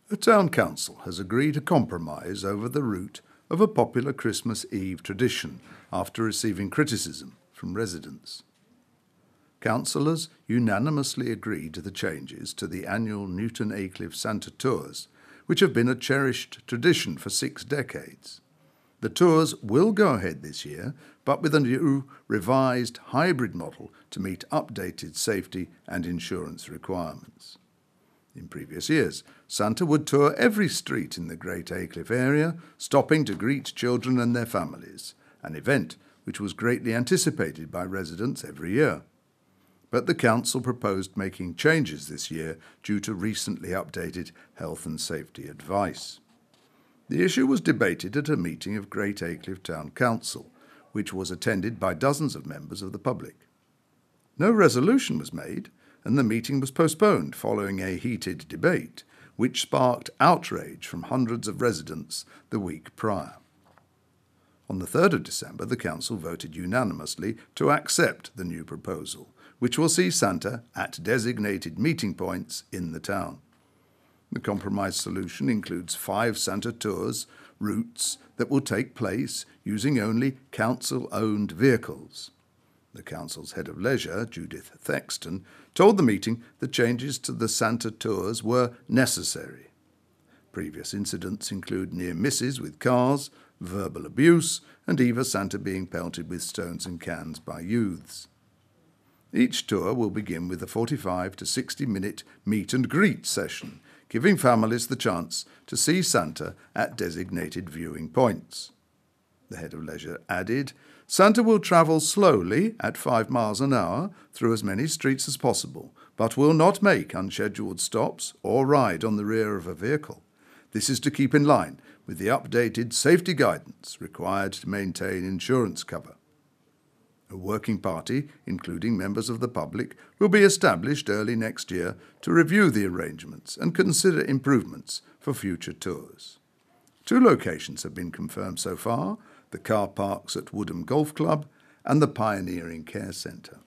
The town council has agreed a compromise over the route of a popular Christmas Eve tradition after receiving criticism from residents. Councillors unanimously agreed to the changes to the annual Newton Aycliffe Santa Tours, which have been a cherished tradition for 6 decades. The tours will go ahead this year, but with a new revised hybrid model to meet updated safety and insurance requirements. In previous years, Santa would tour every street in the Great Aycliffe area, stopping to greet children and their families, an event which was greatly anticipated by residents every year. But the council proposed making changes this year due to recently updated health and safety advice. The issue was debated at a meeting of Great Aycliffe Town Council, which was attended by dozens of members of the public. No resolution was made, and the meeting was postponed following a heated debate, which sparked outrage from hundreds of residents the week prior. On the 3rd of December, the council voted unanimously to accept the new proposal, which will see Santa at designated meeting points in the town. The compromise solution includes 5 Santa tours routes that will take place using only council-owned vehicles. The council's head of leisure, Judith Thexton, told the meeting the changes to the Santa tours were necessary. Previous incidents include near misses with cars, verbal abuse, and Eva Santa being pelted with stones and cans by youths. Each tour will begin with a 45 to 60-minute meet and greet session, giving families the chance to see Santa at designated viewing points. The head of leisure added, Santa will travel slowly at 5 miles an hour through as many streets as possible, but will not make unscheduled stops or ride on the rear of a vehicle. This is to keep in line with the updated safety guidance required to maintain insurance cover. A working party, including members of the public, will be established early next year to review the arrangements and consider improvements for future tours. 2 locations have been confirmed so far, the car parks at Woodham Golf Club and the Pioneering Care Centre.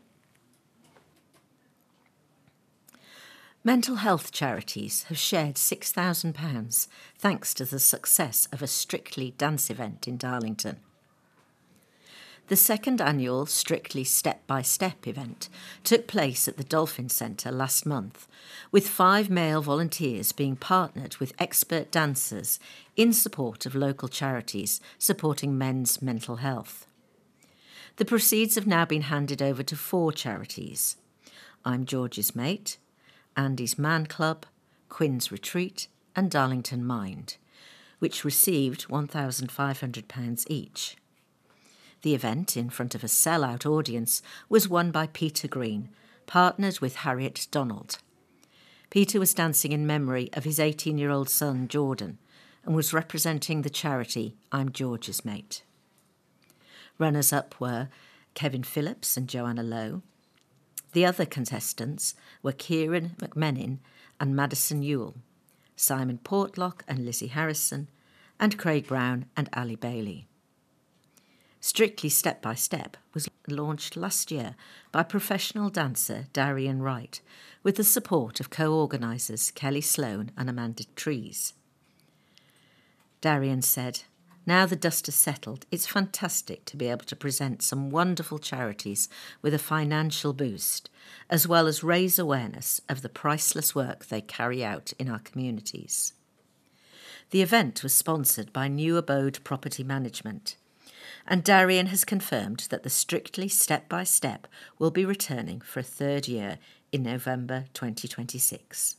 Mental health charities have shared £6,000 thanks to the success of a Strictly Dance event in Darlington. The 2nd annual Strictly Step by Step event took place at the Dolphin Centre last month, with 5 male volunteers being partnered with expert dancers in support of local charities supporting men's mental health. The proceeds have now been handed over to 4 charities: I'm George's Mate, Andy's Man Club, Quinn's Retreat and Darlington Mind, which received £1,500 each. The event, in front of a sell-out audience, was won by Peter Green, partnered with Harriet Donald. Peter was dancing in memory of his 18-year-old son, Jordan, and was representing the charity I'm George's Mate. Runners-up were Kevin Phillips and Joanna Lowe. The other contestants were Kieran McMenin and Madison Ewell, Simon Portlock and Lizzie Harrison, and Craig Brown and Ali Bailey. Strictly Step by Step was launched last year by professional dancer Darian Wright, with the support of co-organisers Kelly Sloan and Amanda Trees. Darian said, "Now the dust has settled, it's fantastic to be able to present some wonderful charities with a financial boost, as well as raise awareness of the priceless work they carry out in our communities." The event was sponsored by New Abode Property Management, and Darian has confirmed that the Strictly Step by Step will be returning for a 3rd year in November 2026.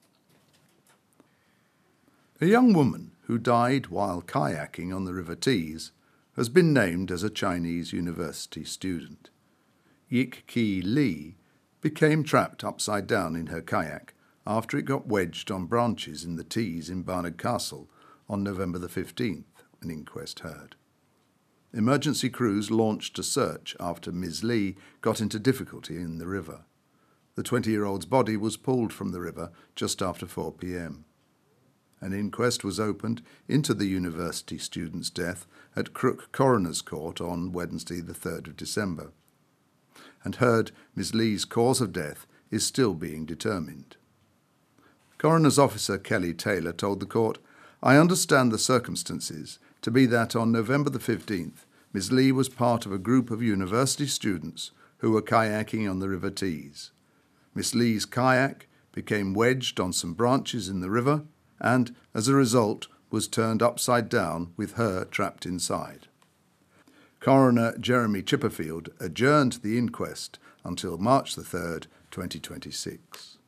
A young woman who died while kayaking on the River Tees has been named as a Chinese university student. Yik Ki Lee became trapped upside down in her kayak after it got wedged on branches in the Tees in Barnard Castle on November the 15th, an inquest heard. Emergency crews launched a search after Ms. Lee got into difficulty in the river. The 20-year-old's body was pulled from the river just after 4 p.m. An inquest was opened into the university student's death at Crook Coroner's Court on Wednesday the 3rd of December, and heard Ms. Lee's cause of death is still being determined. Coroner's Officer Kelly Taylor told the court, "I understand the circumstances to be that on November the 15th, Ms. Lee was part of a group of university students who were kayaking on the River Tees. Miss Lee's kayak became wedged on some branches in the river and, as a result, was turned upside down with her trapped inside." Coroner Jeremy Chipperfield adjourned the inquest until March the 3rd, 2026.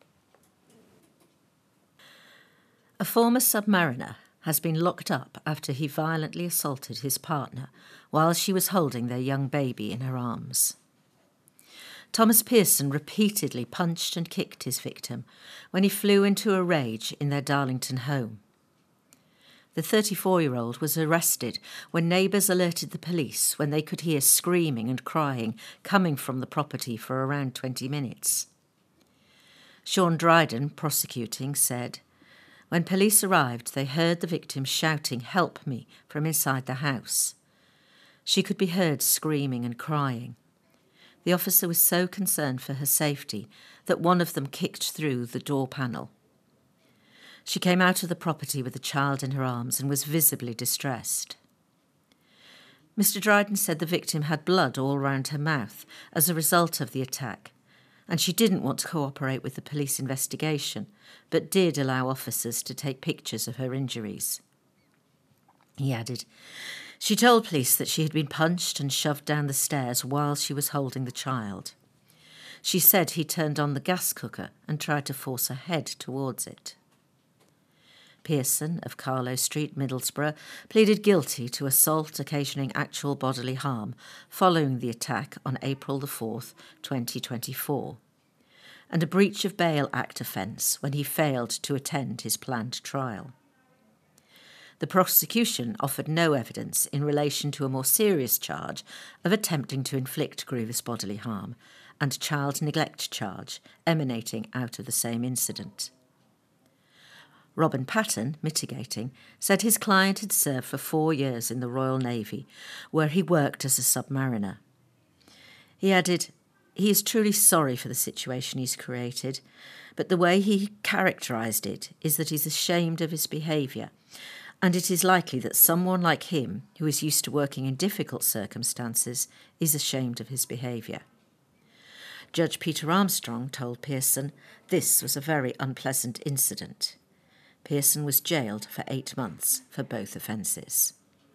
A former submariner has been locked up after he violently assaulted his partner while she was holding their young baby in her arms. Thomas Pearson repeatedly punched and kicked his victim when he flew into a rage in their Darlington home. The 34-year-old was arrested when neighbours alerted the police when they could hear screaming and crying coming from the property for around 20 minutes. Sean Dryden, prosecuting, said, "When police arrived, they heard the victim shouting, 'Help me,' from inside the house. She could be heard screaming and crying. The officer was so concerned for her safety that one of them kicked through the door panel. She came out of the property with the child in her arms and was visibly distressed." Mr. Dryden said the victim had blood all round her mouth as a result of the attack, and she didn't want to cooperate with the police investigation, but did allow officers to take pictures of her injuries. He added, "She told police that she had been punched and shoved down the stairs while she was holding the child. She said he turned on the gas cooker and tried to force her head towards it." Pearson of Carlow Street, Middlesbrough, pleaded guilty to assault occasioning actual bodily harm following the attack on April the 4th, 2024, and a breach of bail act offence when he failed to attend his planned trial. The prosecution offered no evidence in relation to a more serious charge of attempting to inflict grievous bodily harm and child neglect charge emanating out of the same incident. Robin Patton, mitigating, said his client had served for 4 years in the Royal Navy, where he worked as a submariner. He added, "He is truly sorry for the situation he's created, but the way he characterised it is that he's ashamed of his behaviour, and it is likely that someone like him, who is used to working in difficult circumstances, is ashamed of his behaviour." Judge Peter Armstrong told Pearson this was a very unpleasant incident. Pearson was jailed for 8 months for both offences.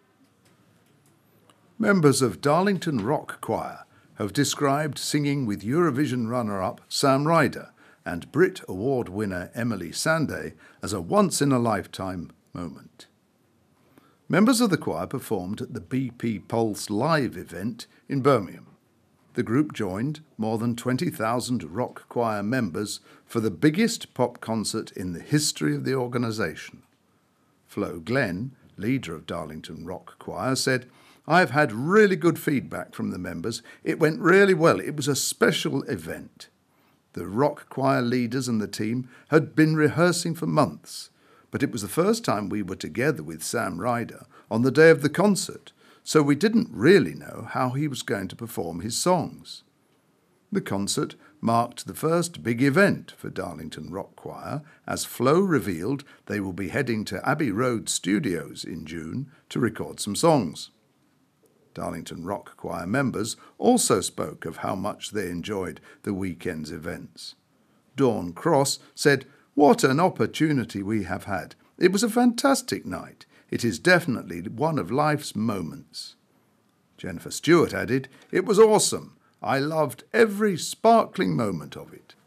Members of Darlington Rock Choir have described singing with Eurovision runner-up Sam Ryder and Brit Award winner Emily Sandé as a once-in-a-lifetime moment. Members of the choir performed at the BP Pulse Live event in Birmingham. The group joined more than 20,000 rock choir members for the biggest pop concert in the history of the organisation. Flo Glenn, leader of Darlington Rock Choir, said, "I've had really good feedback from the members. It went really well. It was a special event." The rock choir leaders and the team had been rehearsing for months, but it was the first time we were together with Sam Ryder on the day of the concert, so we didn't really know how he was going to perform his songs. The concert marked the first big event for Darlington Rock Choir, as Flo revealed they will be heading to Abbey Road Studios in June to record some songs. Darlington Rock Choir members also spoke of how much they enjoyed the weekend's events. Dawn Cross said, "What an opportunity we have had. It was a fantastic night. It is definitely one of life's moments." Jennifer Stewart added, "It was awesome. I loved every sparkling moment of it."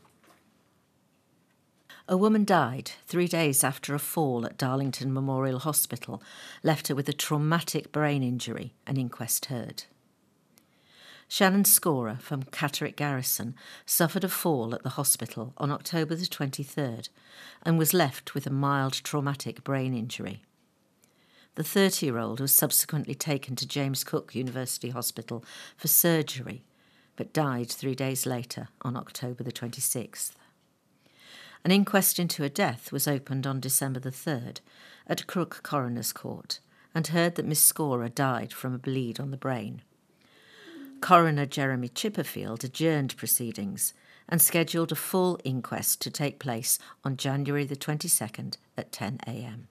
A woman died 3 days after a fall at Darlington Memorial Hospital left her with a traumatic brain injury, an inquest heard. Shannon Scorer from Catterick Garrison suffered a fall at the hospital on October the 23rd and was left with a mild traumatic brain injury. The 30-year-old was subsequently taken to James Cook University Hospital for surgery, but died 3 days later on October the 26th. An inquest into her death was opened on December the 3rd at Crook Coroner's Court and heard that Miss Scorer died from a bleed on the brain. Coroner Jeremy Chipperfield adjourned proceedings and scheduled a full inquest to take place on January the 22nd at 10 a.m.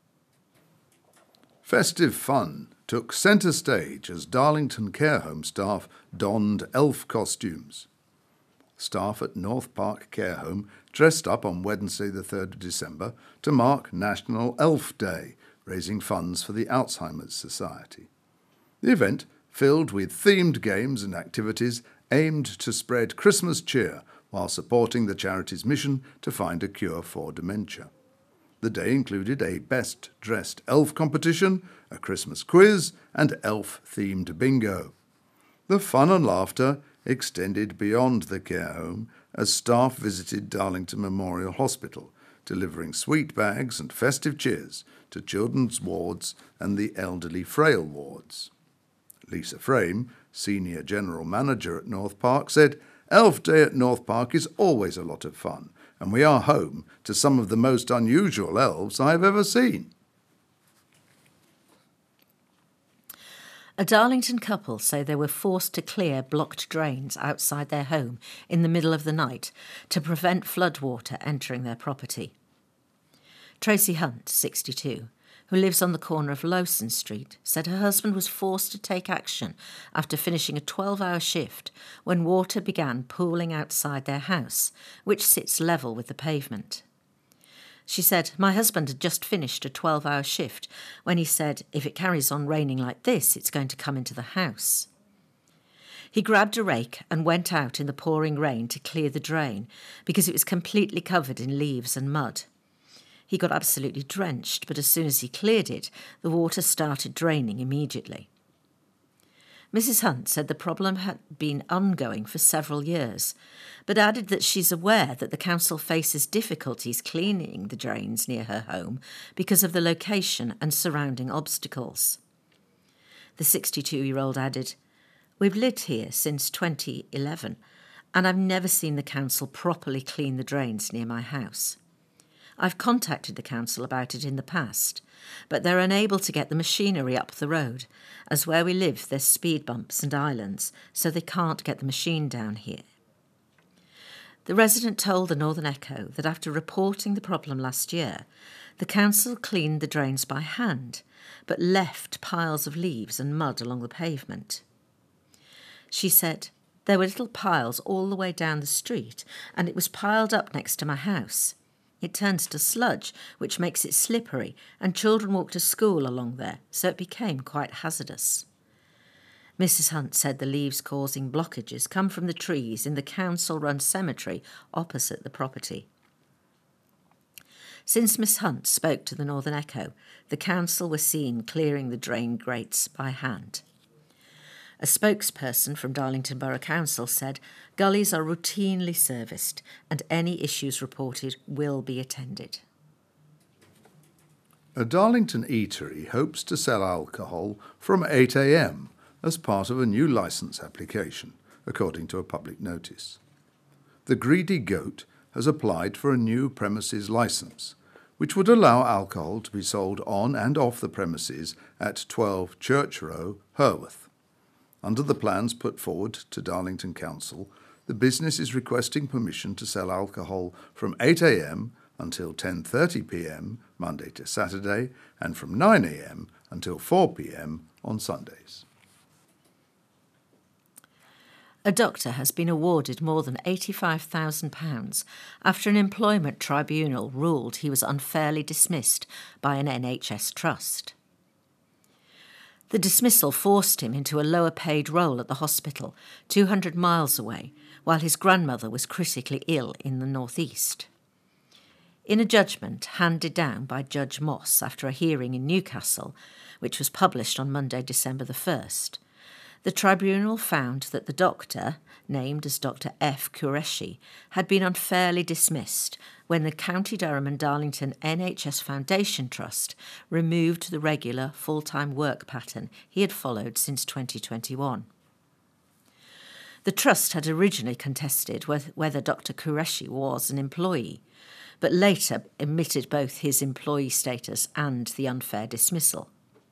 Festive fun took centre stage as Darlington care home staff donned elf costumes. Staff at North Park Care Home dressed up on Wednesday the 3rd of December to mark National Elf Day, raising funds for the Alzheimer's Society. The event, filled with themed games and activities, aimed to spread Christmas cheer while supporting the charity's mission to find a cure for dementia. The day included a best-dressed elf competition, a Christmas quiz, and elf-themed bingo. The fun and laughter extended beyond the care home as staff visited Darlington Memorial Hospital, delivering sweet bags and festive cheers to children's wards and the elderly frail wards. Lisa Frame, Senior General Manager at North Park, said, "Elf Day at North Park is always a lot of fun, and we are home to some of the most unusual elves I have ever seen." A Darlington couple say they were forced to clear blocked drains outside their home in the middle of the night to prevent floodwater entering their property. Tracy Hunt, 62, who lives on the corner of Lowson Street, said her husband was forced to take action after finishing a 12-hour shift when water began pooling outside their house, which sits level with the pavement. She said, "My husband had just finished a 12-hour shift when he said, if it carries on raining like this, it's going to come into the house." He grabbed a rake and went out in the pouring rain to clear the drain because it was completely covered in leaves and mud. He got absolutely drenched, but as soon as he cleared it, the water started draining immediately. Mrs. Hunt said the problem had been ongoing for several years, but added that she's aware that the council faces difficulties cleaning the drains near her home because of the location and surrounding obstacles. The 62-year-old added, "We've lived here since 2011, and I've never seen the council properly clean the drains near my house. I've contacted the council about it in the past, but they're unable to get the machinery up the road, as where we live there's speed bumps and islands, so they can't get the machine down here." The resident told the Northern Echo that after reporting the problem last year, the council cleaned the drains by hand, but left piles of leaves and mud along the pavement. She said, "There were little piles all the way down the street, and it was piled up next to my house. It turns to sludge, which makes it slippery, and children walk to school along there, so it became quite hazardous." Mrs. Hunt said the leaves causing blockages come from the trees in the council-run cemetery opposite the property. Since Miss Hunt spoke to the Northern Echo, the council were seen clearing the drain grates by hand. A spokesperson from Darlington Borough Council said gullies are routinely serviced and any issues reported will be attended. A Darlington eatery hopes to sell alcohol from 8 a.m. as part of a new licence application, according to a public notice. The Greedy Goat has applied for a new premises licence, which would allow alcohol to be sold on and off the premises at 12 Church Row, Herworth. Under the plans put forward to Darlington Council, the business is requesting permission to sell alcohol from 8 a.m. until 10:30 p.m. Monday to Saturday and from 9 a.m. until 4 p.m. on Sundays. A doctor has been awarded more than £85,000 after an employment tribunal ruled he was unfairly dismissed by an NHS trust. The dismissal forced him into a lower-paid role at the hospital, 200 miles away, while his grandmother was critically ill in the northeast. In a judgment handed down by Judge Moss after a hearing in Newcastle, which was published on Monday, December the 1st, the tribunal found that the doctor, named as Dr. F. Qureshi, had been unfairly dismissed when the County Durham and Darlington NHS Foundation Trust removed the regular full-time work pattern he had followed since 2021. The trust had originally contested whether Dr. Qureshi was an employee, but later admitted both his employee status and the unfair dismissal.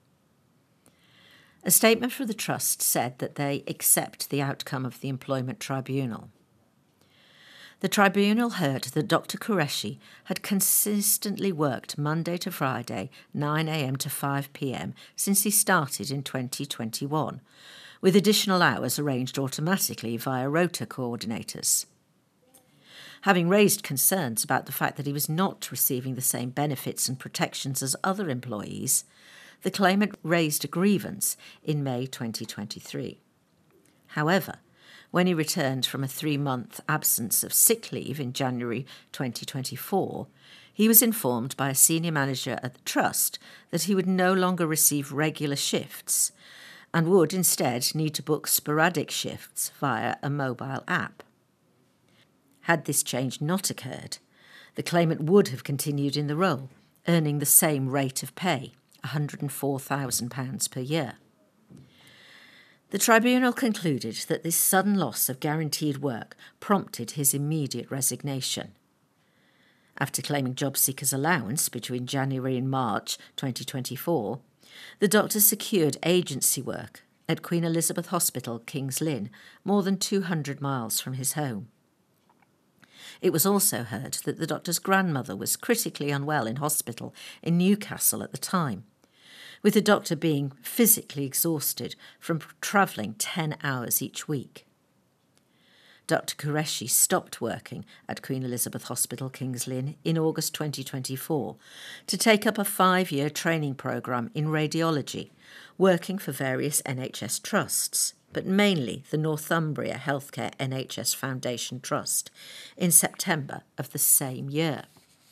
A statement from the trust said that they accept the outcome of the employment tribunal. The tribunal heard that Dr. Qureshi had consistently worked Monday to Friday, 9 a.m. to 5 p.m. since he started in 2021, with additional hours arranged automatically via rota coordinators. Having raised concerns about the fact that he was not receiving the same benefits and protections as other employees, the claimant raised a grievance in May 2023. However, when he returned from a 3-month absence of sick leave in January 2024, he was informed by a senior manager at the Trust that he would no longer receive regular shifts and would instead need to book sporadic shifts via a mobile app. Had this change not occurred, the claimant would have continued in the role, earning the same rate of pay, £104,000 per year. The tribunal concluded that this sudden loss of guaranteed work prompted his immediate resignation. After claiming job seekers' allowance between January and March 2024, the doctor secured agency work at Queen Elizabeth Hospital, Kings Lynn, more than 200 miles from his home. It was also heard that the doctor's grandmother was critically unwell in hospital in Newcastle at the time, with the doctor being physically exhausted from travelling 10 hours each week. Dr. Qureshi stopped working at Queen Elizabeth Hospital, Kings Lynn, in August 2024 to take up a 5-year training programme in radiology, working for various NHS trusts, but mainly the Northumbria Healthcare NHS Foundation Trust, in September of the same year.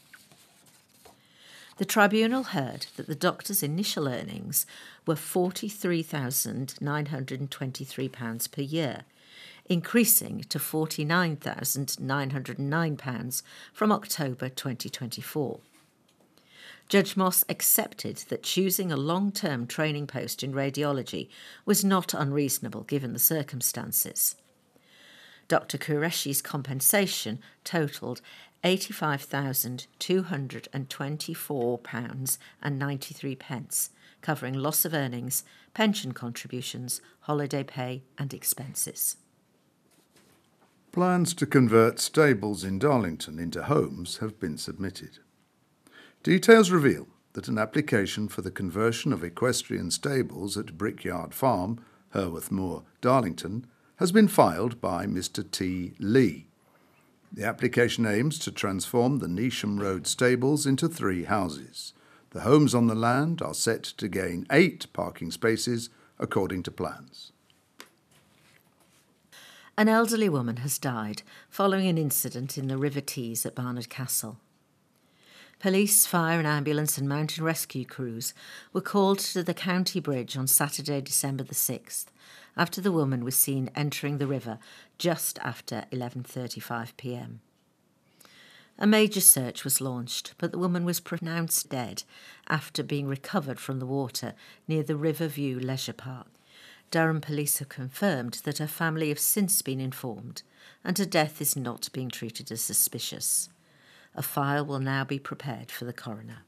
The tribunal heard that the doctor's initial earnings were £43,923 per year, increasing to £49,909 from October 2024. Judge Moss accepted that choosing a long-term training post in radiology was not unreasonable given the circumstances. Dr. Qureshi's compensation totalled £85,224.93, covering loss of earnings, pension contributions, holiday pay and expenses. Plans to convert stables in Darlington into homes have been submitted. Details reveal that an application for the conversion of equestrian stables at Brickyard Farm, Herworth Moor, Darlington, has been filed by Mr. T. Lee. The application aims to transform the Neasham Road stables into 3 houses. The homes on the land are set to gain 8 parking spaces according to plans. An elderly woman has died following an incident in the River Tees at Barnard Castle. Police, fire and ambulance and mountain rescue crews were called to the county bridge on Saturday, December the 6th, after the woman was seen entering the river just after 11:35 p.m. A major search was launched, but the woman was pronounced dead after being recovered from the water near the Riverview Leisure Park. Durham Police have confirmed that her family have since been informed and her death is not being treated as suspicious. A file will now be prepared for the coroner.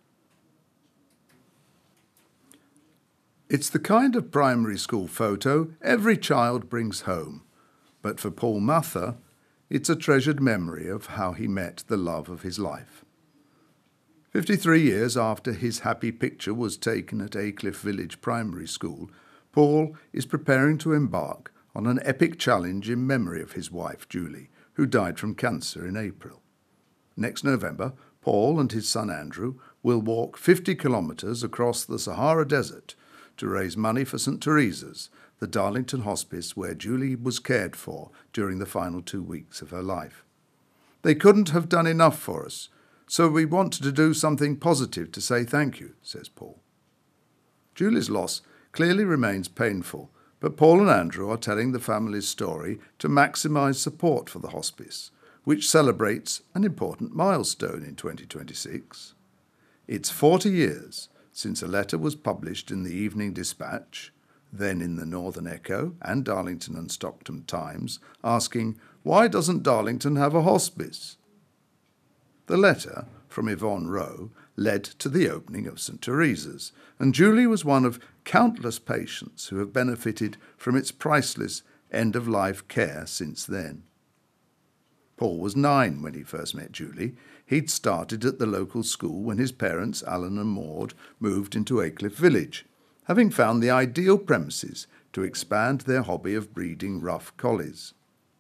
It's the kind of primary school photo every child brings home, but for Paul Mather, it's a treasured memory of how he met the love of his life. 53 years after his happy picture was taken at Aycliffe Village Primary School, Paul is preparing to embark on an epic challenge in memory of his wife, Julie, who died from cancer in April. Next November, Paul and his son Andrew will walk 50 kilometres across the Sahara Desert to raise money for St. Teresa's, the Darlington hospice where Julie was cared for during the final 2 weeks of her life. They couldn't have done enough for us, so we wanted to do something positive to say thank you, says Paul. Julie's loss clearly remains painful, but Paul and Andrew are telling the family's story to maximise support for the hospice, which celebrates an important milestone in 2026. It's 40 years since a letter was published in the Evening Dispatch, then in the Northern Echo and Darlington and Stockton Times, asking, why doesn't Darlington have a hospice? The letter from Yvonne Rowe led to the opening of St. Teresa's, and Julie was one of countless patients who have benefited from its priceless end-of-life care since then. Paul was 9 when he first met Julie. He'd started at the local school when his parents, Alan and Maud, moved into Aycliffe Village, having found the ideal premises to expand their hobby of breeding rough collies.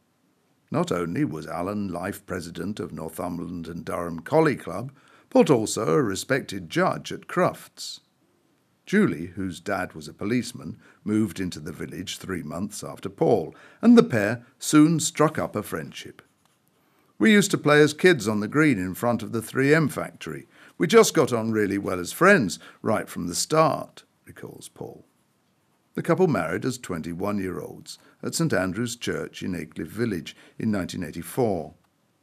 Not only was Alan life president of Northumberland and Durham Collie Club, but also a respected judge at Crufts. Julie, whose dad was a policeman, moved into the village 3 months after Paul, and the pair soon struck up a friendship. "We used to play as kids on the green in front of the 3M factory. We just got on really well as friends right from the start," recalls Paul. The couple married as 21-year-olds at St Andrew's Church in Aycliffe Village in 1984.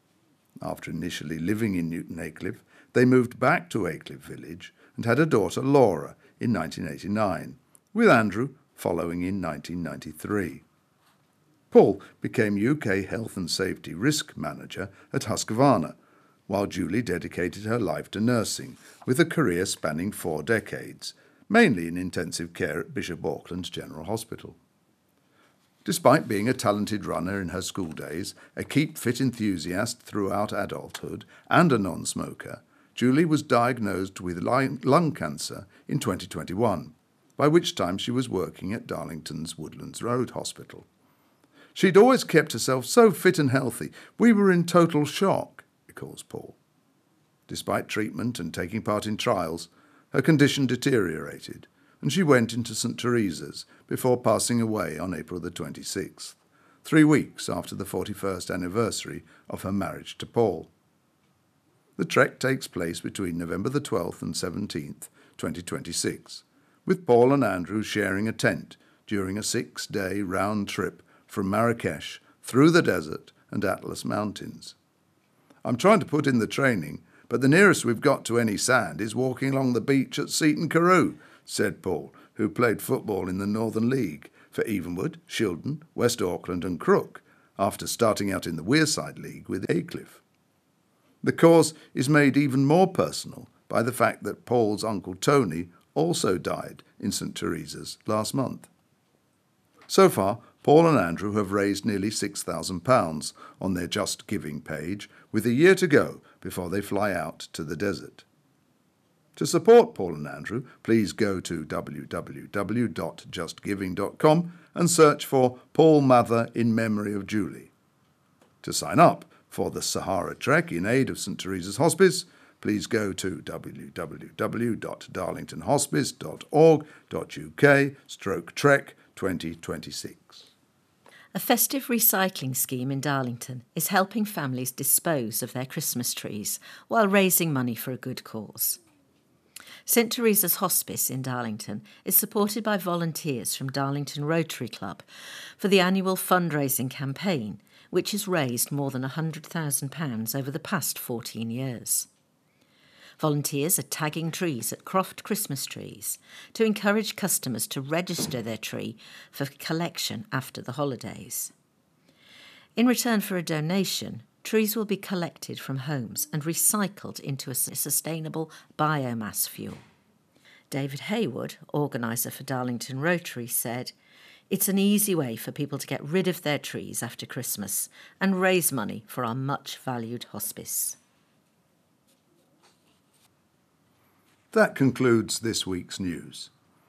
After initially living in Newton Aycliffe, they moved back to Aycliffe Village and had a daughter, Laura, in 1989, with Andrew following in 1993. Paul became UK Health and Safety Risk Manager at Husqvarna, while Julie dedicated her life to nursing, with a career spanning 4 decades, mainly in intensive care at Bishop Auckland General Hospital. Despite being a talented runner in her school days, a keep-fit enthusiast throughout adulthood, and a non-smoker, Julie was diagnosed with lung cancer in 2021, by which time she was working at Darlington's Woodlands Road Hospital. "She'd always kept herself so fit and healthy. We were in total shock," recalls Paul. Despite treatment and taking part in trials, her condition deteriorated, and she went into St Teresa's before passing away on April the 26th, 3 weeks after the 41st anniversary of her marriage to Paul. The trek takes place between November the 12th and 17th, 2026, with Paul and Andrew sharing a tent during a 6-day round trip from Marrakesh through the desert and Atlas Mountains. "I'm trying to put in the training, but the nearest we've got to any sand is walking along the beach at Seaton Carew," said Paul, who played football in the Northern League for Evenwood, Shildon, West Auckland and Crook, after starting out in the Wearside League with Aycliffe. The cause is made even more personal by the fact that Paul's uncle Tony also died in St Teresa's last month. So far, Paul and Andrew have raised nearly £6,000 on their Just Giving page, with a year to go before they fly out to the desert. To support Paul and Andrew, please go to www.justgiving.com and search for Paul Mather in Memory of Julie. To sign up for the Sahara Trek in aid of St Teresa's Hospice, please go to www.darlingtonhospice.org.uk/trek 2026. A festive recycling scheme in Darlington is helping families dispose of their Christmas trees while raising money for a good cause. St Teresa's Hospice in Darlington is supported by volunteers from Darlington Rotary Club for the annual fundraising campaign, which has raised more than £100,000 over the past 14 years. Volunteers are tagging trees at Croft Christmas Trees to encourage customers to register their tree for collection after the holidays. In return for a donation, trees will be collected from homes and recycled into a sustainable biomass fuel. David Haywood, organiser for Darlington Rotary, said, "It's an easy way for people to get rid of their trees after Christmas and raise money for our much valued hospice." That concludes this week's news.